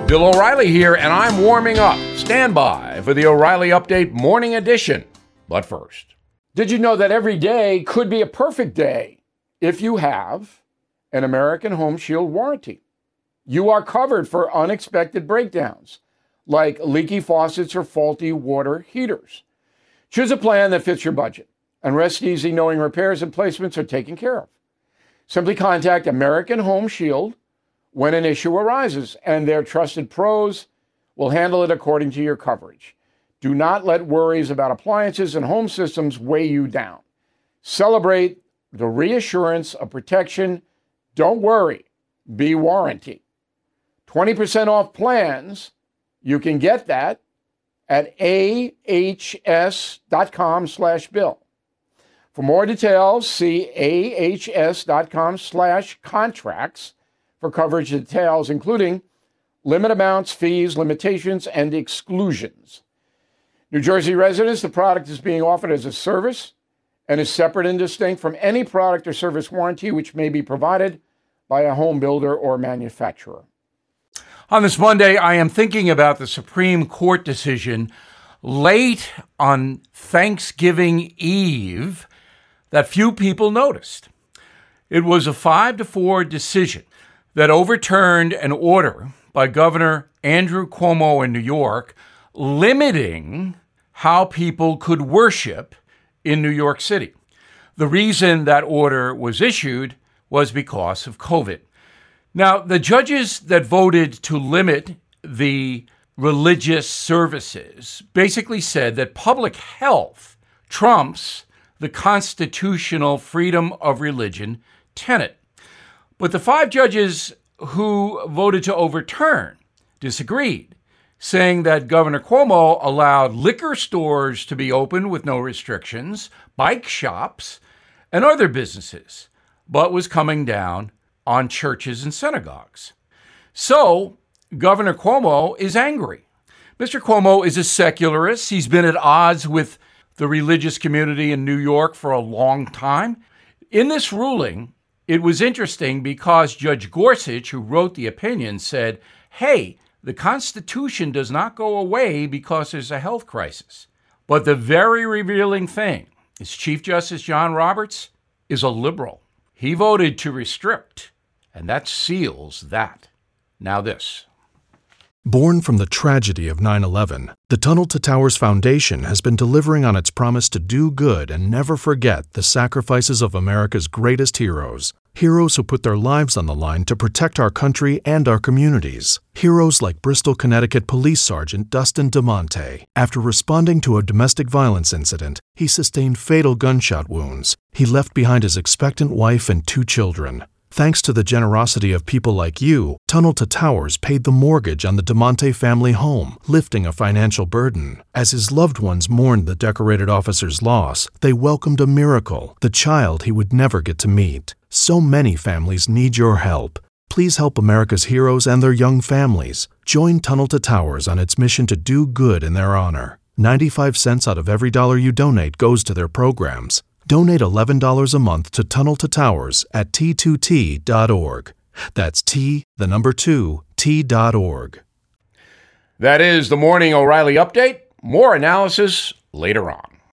Bill O'Reilly here, and I'm warming up. Stand by for the O'Reilly Update Morning Edition. But first, did you know that every day could be a perfect day if you have an American Home Shield warranty? You are covered for unexpected breakdowns, like leaky faucets or faulty water heaters. Choose a plan that fits your budget, and rest easy knowing repairs and placements are taken care of. Simply contact American Home Shield when an issue arises, and their trusted pros will handle it according to your coverage. Do not let worries about appliances and home systems weigh you down. Celebrate the reassurance of protection. Don't worry, be warranty. 20% off plans. You can get that at ahs.com/bill. For more details, see ahs.com/contracts for coverage details, including limit amounts, fees, limitations, and exclusions. New Jersey residents, the product is being offered as a service and is separate and distinct from any product or service warranty which may be provided by a home builder or manufacturer. On this Monday, I am thinking about the Supreme Court decision late on Thanksgiving Eve that few people noticed. It was a 5-4 decision that overturned an order by Governor Andrew Cuomo in New York limiting how people could worship in New York City. The reason that order was issued was because of COVID. Now, the judges that voted to limit the religious services basically said that public health trumps the constitutional freedom of religion tenet. But the 5 judges who voted to overturn disagreed, saying that Governor Cuomo allowed liquor stores to be open with no restrictions, bike shops, and other businesses, but was coming down on churches and synagogues. So Governor Cuomo is angry. Mr. Cuomo is a secularist. He's been at odds with the religious community in New York for a long time. In this ruling, it was interesting because Judge Gorsuch, who wrote the opinion, said, hey, the Constitution does not go away because there's a health crisis. But the very revealing thing is Chief Justice John Roberts is a liberal. He voted to restrict, and that seals that. Now this. Born from the tragedy of 9/11, the Tunnel to Towers Foundation has been delivering on its promise to do good and never forget the sacrifices of America's greatest heroes. Heroes who put their lives on the line to protect our country and our communities. Heroes like Bristol, Connecticut Police Sergeant Dustin DeMonte. After responding to a domestic violence incident, he sustained fatal gunshot wounds. He left behind his expectant wife and 2 children. Thanks to the generosity of people like you, Tunnel to Towers paid the mortgage on the DeMonte family home, lifting a financial burden. As his loved ones mourned the decorated officer's loss, they welcomed a miracle, the child he would never get to meet. So many families need your help. Please help America's heroes and their young families. Join Tunnel to Towers on its mission to do good in their honor. 95 cents out of every dollar you donate goes to their programs. Donate $11 a month to Tunnel to Towers at T2T.org. That's T2T.org. That is the Morning O'Reilly Update. More analysis later on.